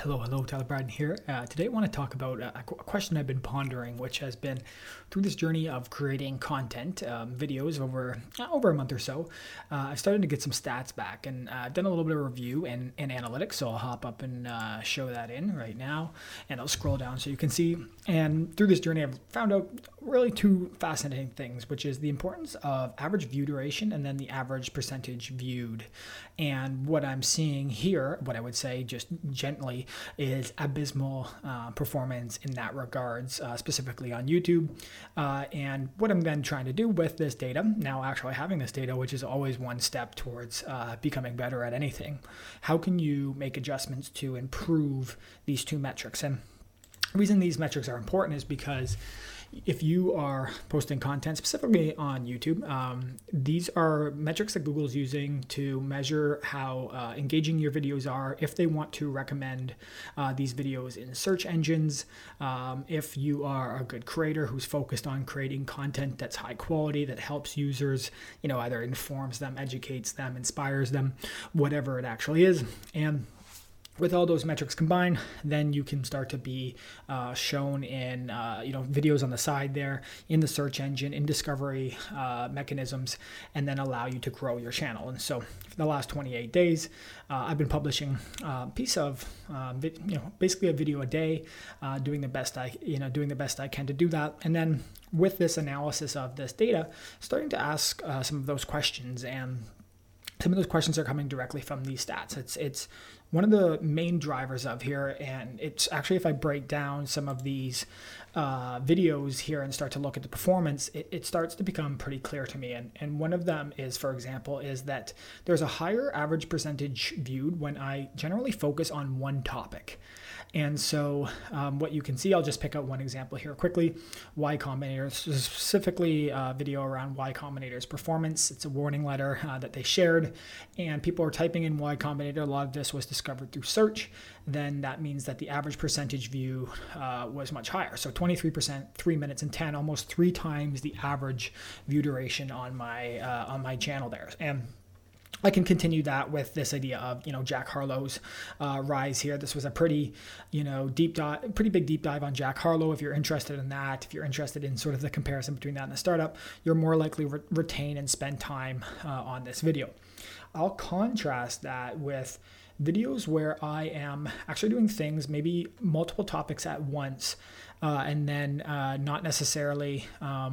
Hello, Tyler Bryden here. Today I want to talk about a question I've been pondering, which has been through this journey of creating content, videos over a month or so. I've started to get some stats back, and I've done a little bit of review and analytics, so I'll hop up and show that in right now, and I'll scroll down so you can see. And through this journey, I've found out really two fascinating things, which is the importance of average view duration and then the average percentage viewed. And what I'm seeing here, what I would say just gently, is abysmal performance in that regards, specifically on YouTube. And what I'm then trying to do with this data, now actually having this data, which is always one step towards becoming better at anything, how can you make adjustments to improve these two metrics? And the reason these metrics are important is because if you are posting content specifically on YouTube, these are metrics that Google's using to measure how engaging your videos are, if they want to recommend these videos in search engines, if you are a good creator who's focused on creating content that's high quality, that helps users, either informs them, educates them, inspires them, whatever it actually is. And with all those metrics combined, then you can start to be shown in videos on the side there, in the search engine, in discovery mechanisms, and then allow you to grow your channel. And so for the last 28 days, I've been publishing a piece of basically a video a day, doing the best I can to do that. And then with this analysis of this data, starting to ask some of those questions, and some of those questions are coming directly from these stats. It's one of the main drivers of here, and it's actually, if I break down some of these videos here and start to look at the performance, it starts to become pretty clear to me. And one of them is, for example, is that there's a higher average percentage viewed when I generally focus on one topic. And so what you can see, I'll just pick out one example here quickly, Y Combinator, specifically a video around Y Combinator's performance. It's a warning letter that they shared, and people are typing in Y Combinator. A lot of this was discovered through search. Then that means that the average percentage view was much higher. So 23%, 3 minutes and 10, almost 3 times the average view duration on my channel there. And I can continue that with this idea of, Jack Harlow's rise here. This was a pretty, pretty big deep dive on Jack Harlow. If you're interested in that, if you're interested in sort of the comparison between that and the startup, you're more likely retain and spend time on this video. I'll contrast that with videos where I am actually doing things, maybe multiple topics at once, and then not necessarily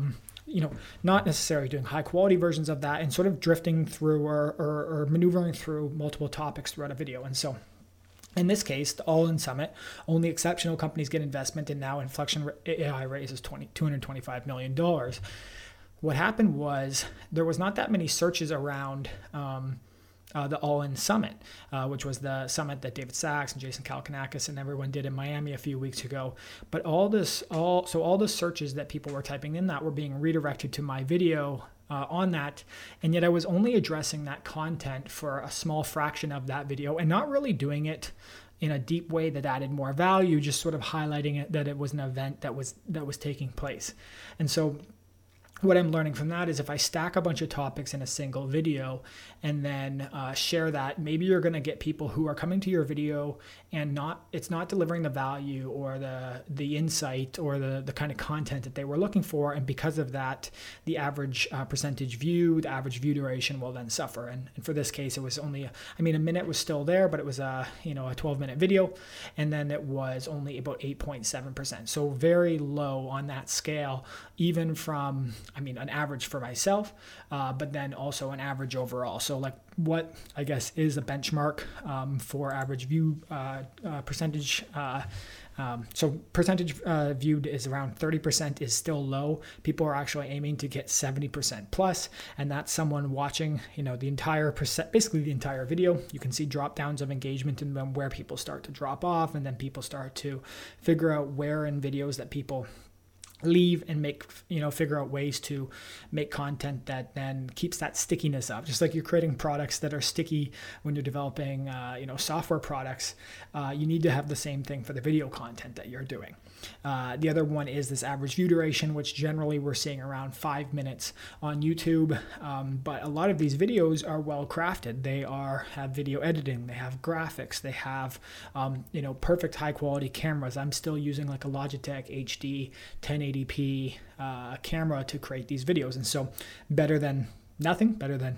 doing high quality versions of that, and sort of drifting through or maneuvering through multiple topics throughout a video. And so in this case, the All In Summit, only exceptional companies get investment, and now Inflection AI raises $225 million. What happened was there was not that many searches around the All In Summit, which was the summit that David Sachs and Jason Calacanis and everyone did in Miami a few weeks ago. But all the searches that people were typing in that were being redirected to my video on that, and yet I was only addressing that content for a small fraction of that video, and not really doing it in a deep way that added more value, just sort of highlighting it that it was an event that was taking place. And so what I'm learning from that is if I stack a bunch of topics in a single video and then share that, maybe you're going to get people who are coming to your video and it's not delivering the value or the insight or the kind of content that they were looking for. And because of that, the average percentage view, the average view duration will then suffer. And for this case, it was only, a minute was still there, but it was a 12-minute video. And then it was only about 8.7%. So very low on that scale, even from, an average for myself, but then also an average overall. So like what I guess is a benchmark for average view percentage. So percentage viewed is around 30% is still low. People are actually aiming to get 70% plus, and that's someone watching, the entire basically the entire video. You can see drop downs of engagement and then where people start to drop off, and then people start to figure out where in videos that people leave and figure out ways to make content that then keeps that stickiness up. Just like you're creating products that are sticky when you're developing, software products, you need to have the same thing for the video content that you're doing. The other one is this average view duration, which generally we're seeing around 5 minutes on YouTube. But a lot of these videos are well crafted. They have video editing, they have graphics, they have, perfect high quality cameras. I'm still using like a Logitech HD 1080p camera to create these videos. And so better than nothing, better than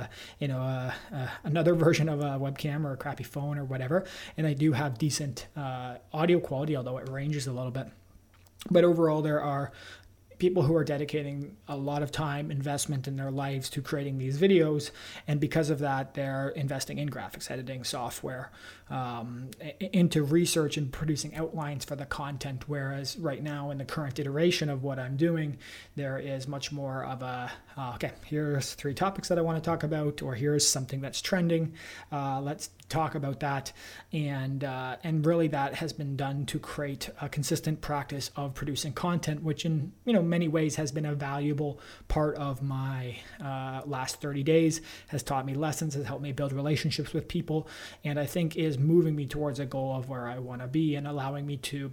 another version of a webcam or a crappy phone or whatever. And I do have decent audio quality, although it ranges a little bit. But overall, there are people who are dedicating a lot of time, investment in their lives to creating these videos. And because of that, they're investing in graphics editing software, into research and producing outlines for the content. Whereas right now in the current iteration of what I'm doing, there is much more of a, here's 3 topics that I want to talk about, or here's something that's trending. Let's talk about that. And really that has been done to create a consistent practice of producing content, which in, many ways has been a valuable part of my last 30 days, has taught me lessons, has helped me build relationships with people, and I think is moving me towards a goal of where I want to be and allowing me to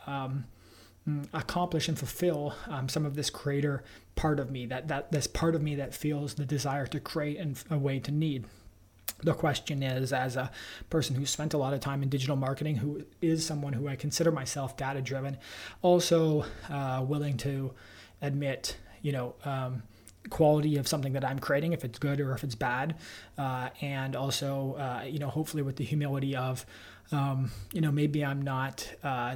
accomplish and fulfill some of this creator part of me, that this part of me that feels the desire to create and a way to need. The question is, as a person who spent a lot of time in digital marketing, who is someone who I consider myself data-driven, also willing to admit, quality of something that I'm creating, if it's good or if it's bad, and also, hopefully with the humility of, maybe I'm not,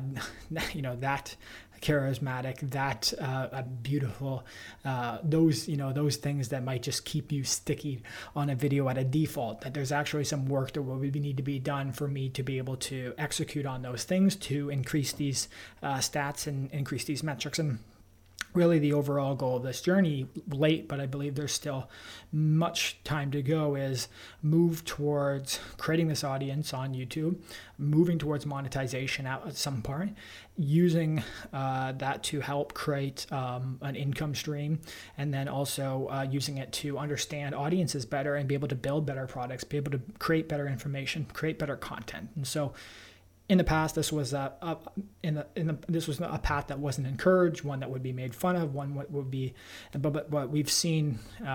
that charismatic, that beautiful, those things that might just keep you sticky on a video at a default, that there's actually some work that would need to be done for me to be able to execute on those things to increase these stats and increase these metrics. And really the overall goal of this journey, late, but I believe there's still much time to go, is move towards creating this audience on YouTube, moving towards monetization at some point, using that to help create an income stream, and then also using it to understand audiences better and be able to build better products, be able to create better information, create better content. And so in the past, this was a path that wasn't encouraged, one that would be made fun of, one would be, but we've seen,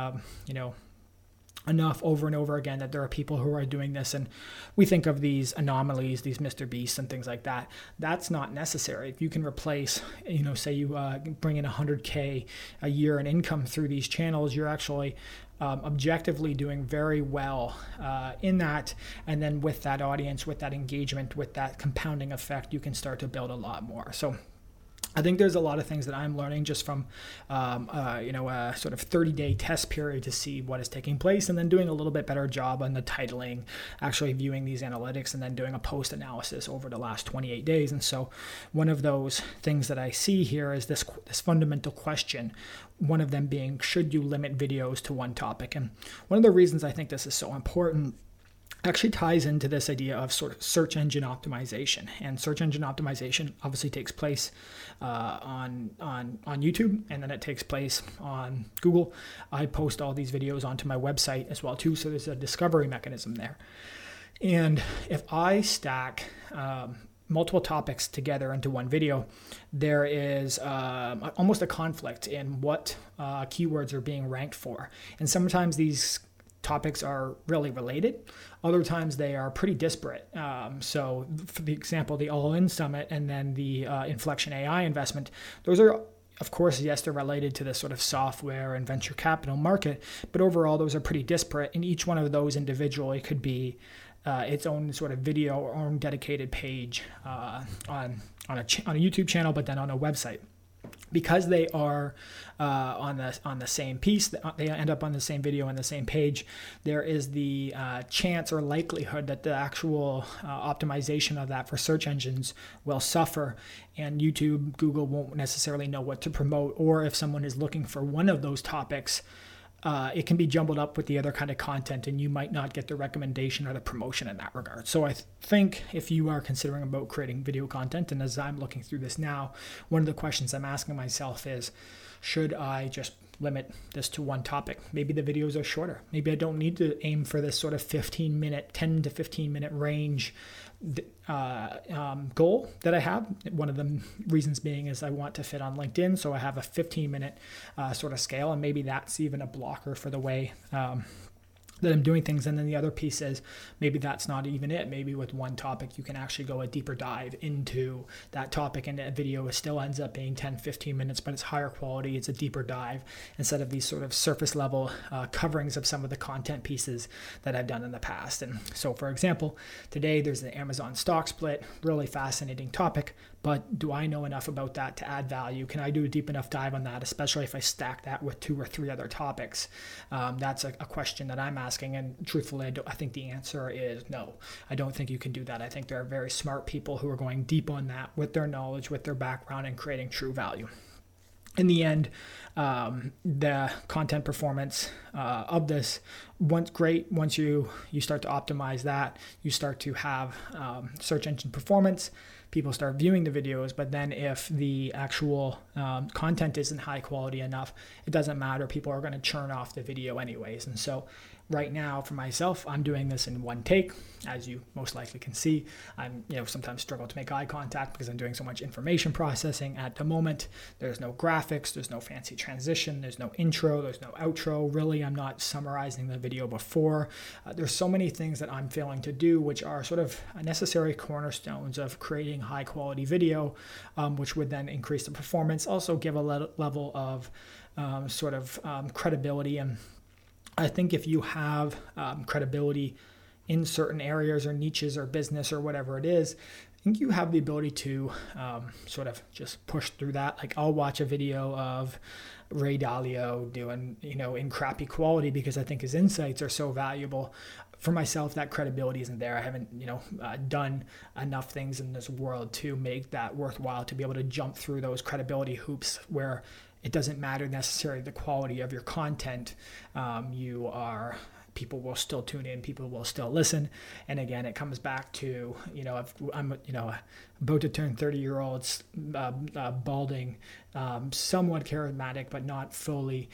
enough over and over again that there are people who are doing this, and we think of these anomalies, these Mr. Beasts and things like that. That's not necessary. If you can replace, say you bring in 100K a year in income through these channels, you're actually objectively doing very well in that. And then with that audience, with that engagement, with that compounding effect, you can start to build a lot more. So I think there's a lot of things that I'm learning just from, a sort of 30-day test period to see what is taking place, and then doing a little bit better job on the titling, actually viewing these analytics, and then doing a post analysis over the last 28 days. And so one of those things that I see here is this fundamental question, one of them being, should you limit videos to one topic? And one of the reasons I think this is so important actually ties into this idea of sort of search engine optimization. And search engine optimization obviously takes place on YouTube, and then it takes place on Google. I post all these videos onto my website as well too, so there's a discovery mechanism there. And if I stack multiple topics together into one video, there is almost a conflict in what keywords are being ranked for. And sometimes these topics are really related. Other times they are pretty disparate. So for the example, the All-In Summit and then the Inflection AI investment, those are, of course, yes, they're related to this sort of software and venture capital market, but overall those are pretty disparate. And each one of those individually could be its own sort of video or own dedicated page on a YouTube channel, but then on a website. Because they are on the same piece, they end up on the same video on the same page, there is the chance or likelihood that the actual optimization of that for search engines will suffer, and YouTube, Google won't necessarily know what to promote, or if someone is looking for one of those topics, it can be jumbled up with the other kind of content, and you might not get the recommendation or the promotion in that regard. So I think if you are considering about creating video content, and as I'm looking through this now, one of the questions I'm asking myself is, should I just limit this to one topic? Maybe the videos are shorter. Maybe I don't need to aim for this sort of 10 to 15 minute range goal that I have. One of the reasons being is I want to fit on LinkedIn, so I have a 15-minute sort of scale, and maybe that's even a blocker for the way that I'm doing things. And then the other piece is maybe that's not even it. Maybe with one topic, you can actually go a deeper dive into that topic, and that video still ends up being 10, 15 minutes, but it's higher quality. It's a deeper dive instead of these sort of surface level coverings of some of the content pieces that I've done in the past. And so, for example, today there's the Amazon stock split, really fascinating topic, but do I know enough about that to add value? Can I do a deep enough dive on that, especially if I stack that with 2 or 3 other topics? That's a question that I'm asking, and truthfully, I think the answer is no. I don't think you can do that. I think there are very smart people who are going deep on that with their knowledge, with their background, and creating true value. In the end, the content performance of this, once you start to optimize that, you start to have search engine performance. People start viewing the videos, but then if the actual content isn't high quality enough, it doesn't matter. People are going to churn off the video anyways. And so right now for myself, I'm doing this in one take. As you most likely can see, I'm sometimes struggle to make eye contact because I'm doing so much information processing at the moment. There's no graphics, there's no fancy transition, there's no intro, there's no outro. Really, I'm not summarizing the video before. There's so many things that I'm failing to do, which are sort of necessary cornerstones of creating high quality video, which would then increase the performance, also give a level of credibility. And I think if you have credibility in certain areas or niches or business or whatever it is, I think you have the ability to sort of just push through that. Like, I'll watch a video of Ray Dalio doing, in crappy quality because I think his insights are so valuable. For myself, that credibility isn't there. I haven't, done enough things in this world to make that worthwhile, to be able to jump through those credibility hoops where it doesn't matter necessarily the quality of your content. People will still tune in, people will still listen. And again, it comes back to, I'm about to turn 30-year-olds, balding, somewhat charismatic, but not fully.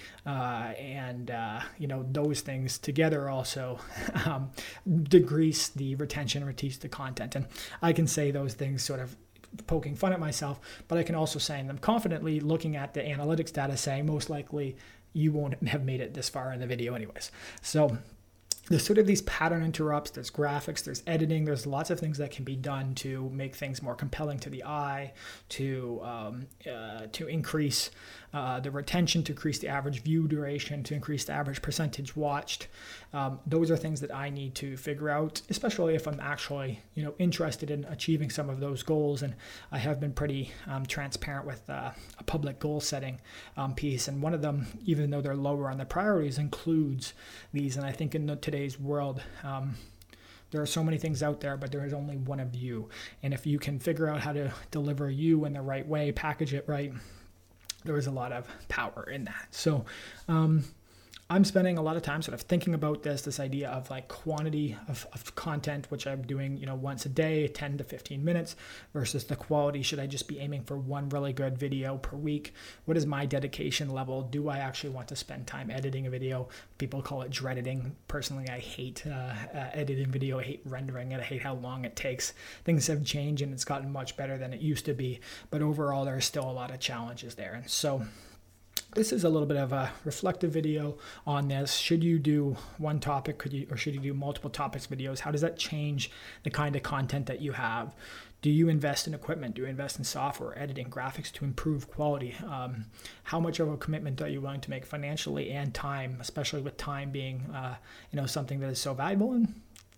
Those things together also decrease the retention, reduce the content. And I can say those things sort of poking fun at myself, but I can also say them confidently, looking at the analytics data, saying most likely you won't have made it this far in the video anyways. So there's sort of these pattern interrupts, there's graphics, there's editing, there's lots of things that can be done to make things more compelling to the eye, to increase the retention, to increase the average view duration, to increase the average percentage watched. Those are things that I need to figure out, especially if I'm actually, interested in achieving some of those goals. And I have been pretty transparent with a public goal setting piece. And one of them, even though they're lower on the priorities, includes these. And I think in today's world, there are so many things out there, but there is only one of you. And if you can figure out how to deliver you in the right way, package it right, there is a lot of power in that. So I'm spending a lot of time sort of thinking about this idea of like quantity of content, which I'm doing, once a day, 10 to 15 minutes, versus the quality. Should I just be aiming for one really good video per week? What is my dedication level? Do I actually want to spend time editing a video? People call it dread-editing. Personally, I hate editing video. I hate rendering it. I hate how long it takes. Things have changed and it's gotten much better than it used to be. But overall, there's still a lot of challenges there. And so this is a little bit of a reflective video on this. Should you do one topic? Should you do multiple topics videos? How does that change the kind of content that you have? Do you invest in equipment? Do you invest in software, editing, graphics to improve quality? How much of a commitment are you willing to make financially and time, especially with time being something that is so valuable? And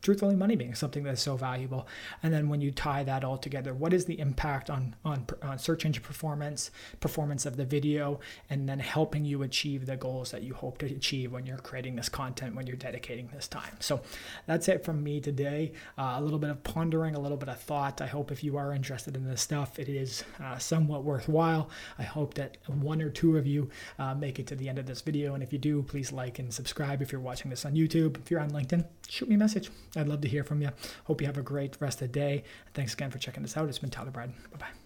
truthfully, money being something that's so valuable. And then when you tie that all together, what is the impact on search engine performance of the video, and then helping you achieve the goals that you hope to achieve when you're creating this content, when you're dedicating this time. So that's it from me today. A little bit of pondering, a little bit of thought. I hope if you are interested in this stuff, it is somewhat worthwhile. I hope that one or two of you make it to the end of this video. And if you do, please like and subscribe. If you're watching this on YouTube, if you're on LinkedIn, shoot me a message. I'd love to hear from you. Hope you have a great rest of the day. Thanks again for checking this out. It's been Tyler Bryden. Bye-bye.